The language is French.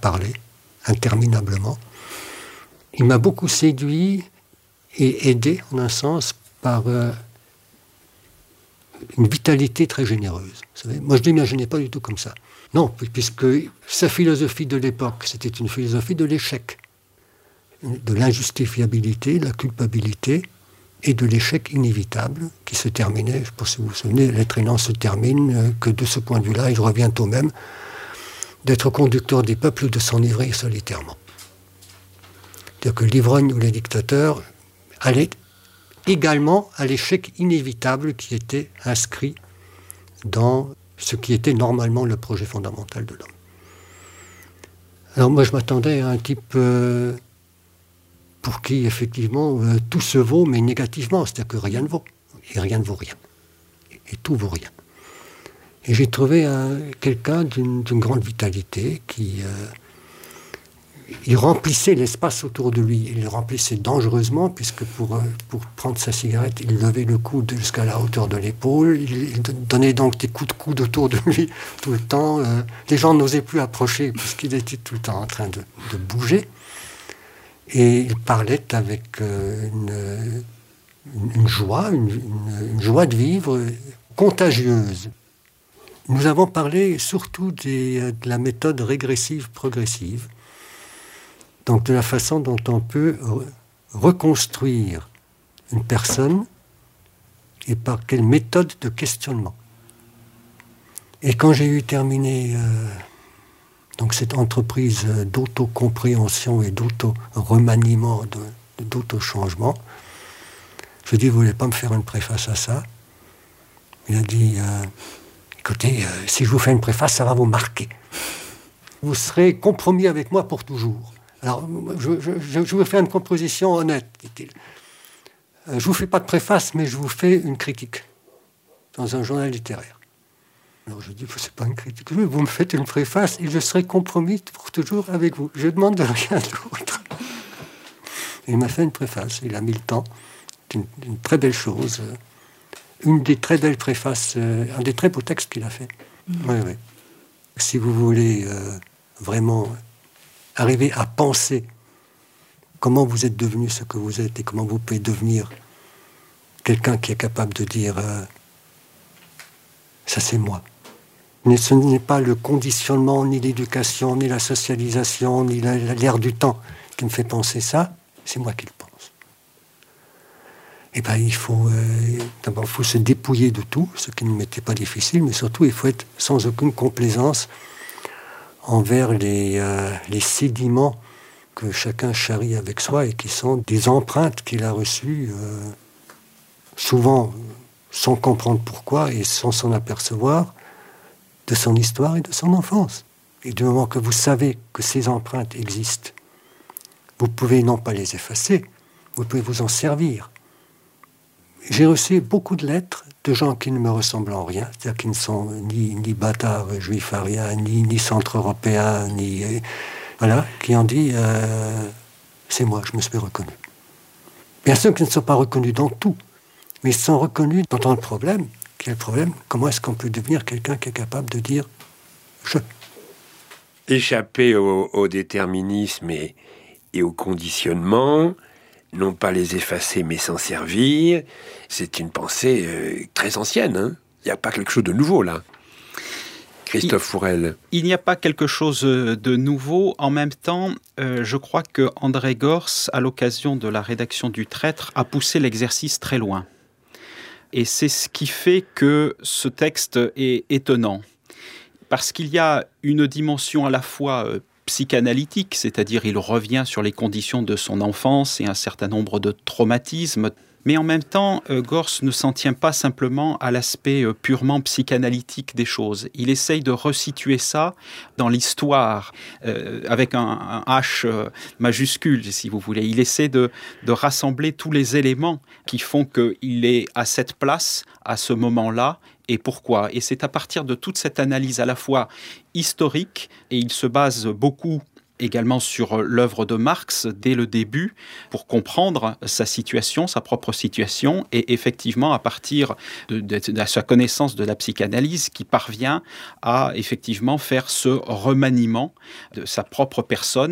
parler interminablement. Il m'a beaucoup séduit et aidé, en un sens, par une vitalité très généreuse. Vous savez, moi, je ne l'imaginais pas du tout comme ça. Non, puisque sa philosophie de l'époque, c'était une philosophie de l'échec, de l'injustifiabilité, de la culpabilité et de l'échec inévitable qui se terminait, je ne sais pas si vous vous souvenez, l'être aimant se termine, que de ce point de vue-là, il revient au même d'être conducteur des peuples ou de s'enivrer solitairement. C'est-à-dire que l'ivrogne ou le dictateur allait également à l'échec inévitable qui était inscrit dans ce qui était normalement le projet fondamental de l'homme. Alors moi, je m'attendais à un type pour qui, effectivement, tout se vaut, mais négativement, c'est-à-dire que rien ne vaut, et rien ne vaut rien, et tout vaut rien. Et j'ai trouvé quelqu'un d'une grande vitalité qui... il remplissait l'espace autour de lui. Il le remplissait dangereusement, puisque pour prendre sa cigarette, il levait le coude jusqu'à la hauteur de l'épaule. Il donnait donc des coups de coude autour de lui tout le temps. Les gens n'osaient plus approcher, puisqu'il était tout le temps en train de bouger. Et il parlait avec une joie, une joie de vivre contagieuse. Nous avons parlé surtout de la méthode régressive-progressive, donc de la façon dont on peut reconstruire une personne et par quelle méthode de questionnement. Et quand j'ai eu terminé donc cette entreprise d'autocompréhension et d'auto-remaniement, d'auto-changement, je lui ai dit, vous ne voulez pas me faire une préface à ça? Il a dit, écoutez, si je vous fais une préface, ça va vous marquer. Vous serez compromis avec moi pour toujours. Alors, je vous fais une composition honnête, dit-il. Je ne vous fais pas de préface, mais je vous fais une critique dans un journal littéraire. Alors je dis, c'est pas une critique, vous me faites une préface et je serai compromis pour toujours avec vous. Je demande de rien d'autre. Et il m'a fait une préface, il a mis le temps. C'est une très belle chose. Une des très belles préfaces, un des très beaux textes qu'il a fait. Oui. Si vous voulez vraiment arriver à penser comment vous êtes devenu ce que vous êtes et comment vous pouvez devenir quelqu'un qui est capable de dire ça c'est moi. Mais ce n'est pas le conditionnement, ni l'éducation, ni la socialisation, ni l'air du temps qui me fait penser ça, c'est moi qui le pense. Et bien il faut d'abord il faut se dépouiller de tout, ce qui ne m'était pas difficile, mais surtout il faut être sans aucune complaisance envers les sédiments que chacun charrie avec soi et qui sont des empreintes qu'il a reçues, souvent sans comprendre pourquoi et sans s'en apercevoir, de son histoire et de son enfance. Et du moment que vous savez que ces empreintes existent, vous pouvez non pas les effacer, vous pouvez vous en servir. J'ai reçu beaucoup de lettres de gens qui ne me ressemblent en rien, c'est-à-dire qui ne sont ni bâtards juifs ariens, ni centre-européens, voilà, qui ont dit c'est moi, je me suis reconnu. Bien sûr qu'ils ne sont pas reconnus dans tout, mais ils sont reconnus dans le problème. Quel est le problème? Comment est-ce qu'on peut devenir quelqu'un qui est capable de dire je? Échapper au déterminisme et au conditionnement, non pas les effacer mais s'en servir, c'est une pensée très ancienne. Hein. Il n'y a pas quelque chose de nouveau là. Christophe Fourel. Il n'y a pas quelque chose de nouveau. En même temps, je crois que André Gorz, à l'occasion de la rédaction du Traître, a poussé l'exercice très loin. Et c'est ce qui fait que ce texte est étonnant. Parce qu'il y a une dimension à la fois psychanalytique, c'est-à-dire il revient sur les conditions de son enfance et un certain nombre de traumatismes. Mais en même temps, Gorz ne s'en tient pas simplement à l'aspect purement psychanalytique des choses. Il essaye de resituer ça dans l'histoire, avec un H majuscule, si vous voulez. Il essaie de rassembler tous les éléments qui font qu'il est à cette place, à ce moment-là, et pourquoi. Et c'est à partir de toute cette analyse à la fois historique, et il se base beaucoup également sur l'œuvre de Marx dès le début pour comprendre sa situation, sa propre situation, et effectivement à partir de sa connaissance de la psychanalyse qui parvient à effectivement faire ce remaniement de sa propre personne